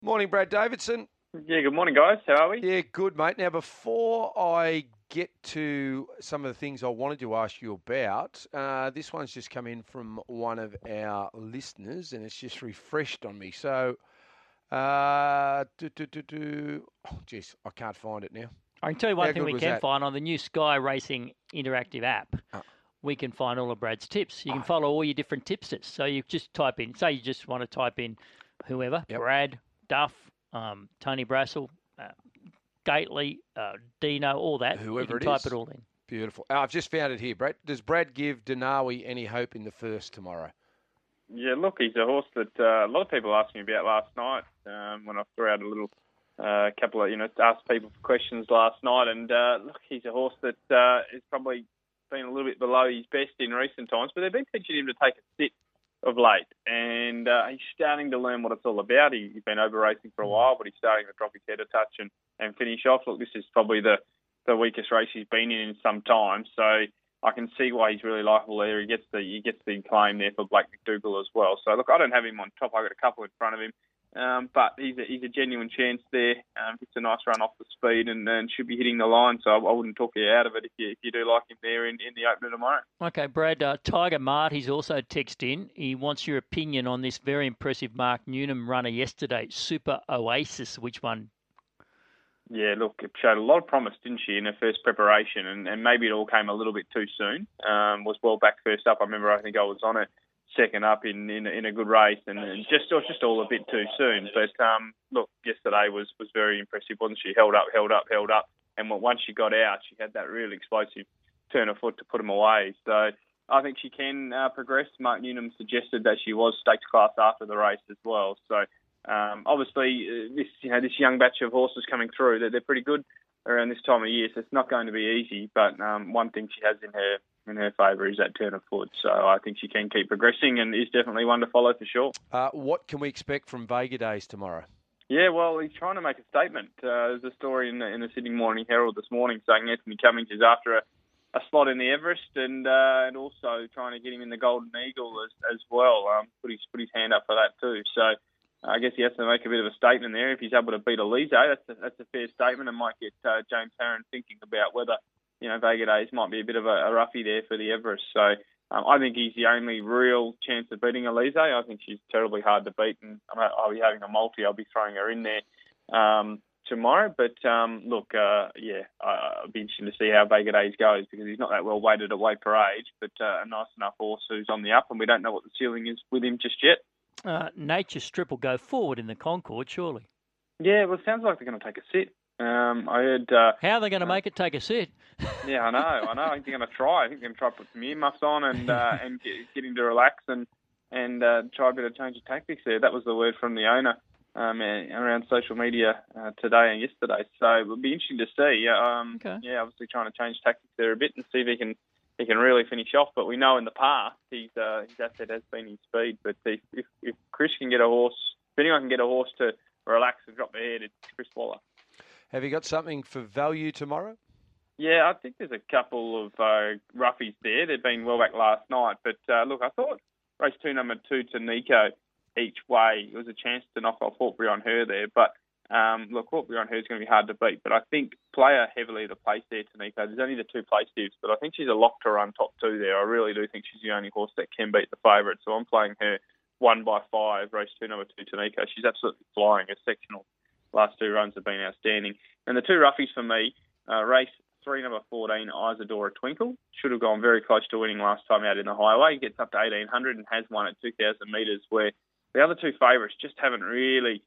Morning, Brad Davidson. Yeah, good morning, guys. How are we? Yeah, good, mate. Now, before I get to some of the things I wanted to ask you about, this one's just come in from one of our listeners, and it's just refreshed on me. So, oh, geez, I can't find it now. I can tell you How one thing good we was can that? find on the new Sky Racing interactive app. We can find all of Brad's tips. You can follow all your different tipsters. So you just type in, say you just want to type in whoever, Yep. Brad, Duff, Tony Brassel, Gately, Dino, all that. Whoever you can it type is. it all in. Beautiful. I've just found it here, Brad. Does Brad give Denawi any hope in the first tomorrow? Yeah, look, he's a horse that a lot of people asked me about last night when I threw out a little couple of, asked people for questions last night. And look, he's a horse that has probably been a little bit below his best in recent times, but they've been teaching him to take a sit of late. And he's starting to learn what it's all about. He's been over racing for a while, but he's starting to drop his head a touch and finish off. Look, this is probably the weakest race he's been in some time. So I can see why he's really likeable there. He gets the claim there for Blake McDougall as well. So look, I don't have him on top. I've got a couple in front of him, but he's a genuine chance there. It's a nice run off the speed and should be hitting the line. So I wouldn't talk you out of it if you do like him there in the opener tomorrow. Okay, Brad, Tiger Mart, he's also texted in. He wants your opinion on this very impressive Mark Newnham runner yesterday, Super Oasis. Which one? Yeah, look, it showed a lot of promise, didn't she, in her first preparation, and maybe it all came a little bit too soon. Was well back first up. I think I was on it second up in a good race, and just all a bit too soon. But look, yesterday was very impressive, wasn't she? Held up, and once she got out, she had that real explosive turn of foot to put him away. So I think she can progress. Mark Newnham suggested that she was stakes class after the race as well. So. Obviously, this young batch of horses coming through, they're pretty good around this time of year, so it's not going to be easy. But one thing she has in her favour is that turn of foot. So I think she can keep progressing and is definitely one to follow for sure. What can we expect from Vega Days tomorrow? Yeah, well, he's trying to make a statement. There's a story in the Sydney Morning Herald this morning saying Anthony Cummings is after a slot in the Everest and also trying to get him in the Golden Eagle as well. Put his hand up for that too. So. I guess he has to make a bit of a statement there. If he's able to beat Elise, that's a fair statement and might get James Herron thinking about whether, Vega Days might be a bit of a roughie there for the Everest. So I think he's the only real chance of beating Elise. I think she's terribly hard to beat, and I'll be having a multi. I'll be throwing her in there tomorrow. But look, I'll be interested to see how Vega Days goes because he's not that well weighted at weight for age, but a nice enough horse who's on the up, and we don't know what the ceiling is with him just yet. Nature Strip will go forward in the Concord, surely. Yeah, well, it sounds like they're going to take a sit. I heard... How are they going to make it take a sit? Yeah, I know. I think they're going to try. I think they're going to try to put some earmuffs on and get him to relax and try a bit of change of tactics there. That was the word from the owner around social media today and yesterday. So it'll be interesting to see. Okay. Yeah, obviously trying to change tactics there a bit and see if he can really finish off. But we know in the past his asset has been his speed. But if Chris can get a horse, if anyone can get a horse to relax and drop the head, it's Chris Waller. Have you got something for value tomorrow? Yeah, I think there's a couple of roughies there. They've been well back last night. But look, I thought race 2, number 2 to Nico each way. It was a chance to knock off Hawkbury on her there. But look, Hawkbury on her is going to be hard to beat. But I think play her heavily to place there to Nico. There's only the 2 place divs, but I think she's a lock to run top 2 there. I really do think she's the only horse that can beat the favourite. So I'm playing her 1 by 5, race 2, number 2 to Nico. She's absolutely flying. Her sectional last 2 runs have been outstanding. And the 2 roughies for me, race 3, number 14, Isadora Twinkle. Should have gone very close to winning last time out in the highway. Gets up to 1,800 and has won at 2,000 metres, where the other 2 favourites just haven't really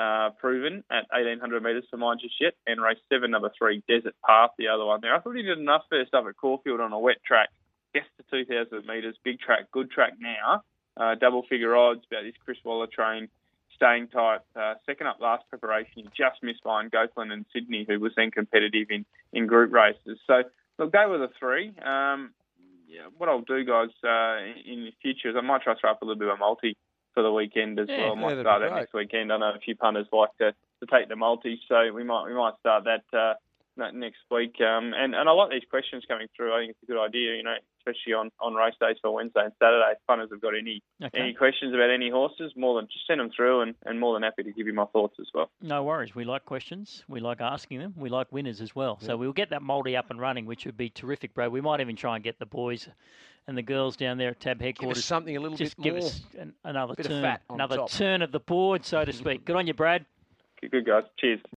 proven at 1,800 metres for mine just yet. And race 7, number 3, Desert Path, the other one there. I thought he did enough first up at Caulfield on a wet track. Gets to 2,000 metres, big track, good track now. Double figure odds about this Chris Waller train. Staying tight. Second up last preparation, he just missed behind Goatland and Sydney, who was then competitive in group races. So, look, go with a 3. What I'll do, guys, in the future is I might try to throw up a little bit of a multi for the weekend as well. I might start that next weekend. I know a few punters like to take the multi, so we might start that next week. And I like these questions coming through. I think it's a good idea, especially on race days for Wednesday and Saturday. If punters have got any questions about any horses, more than just send them through, and more than happy to give you my thoughts as well. No worries. We like questions. We like asking them. We like winners as well. So we'll get that multi up and running, which would be terrific, Brad. We might even try and get the boys and the girls down there at TAB headquarters. Give us something a little bit more. Just give us another bit turn, of fat on another top. turn of the board, so to speak. Good on you, Brad. Good, guys. Cheers.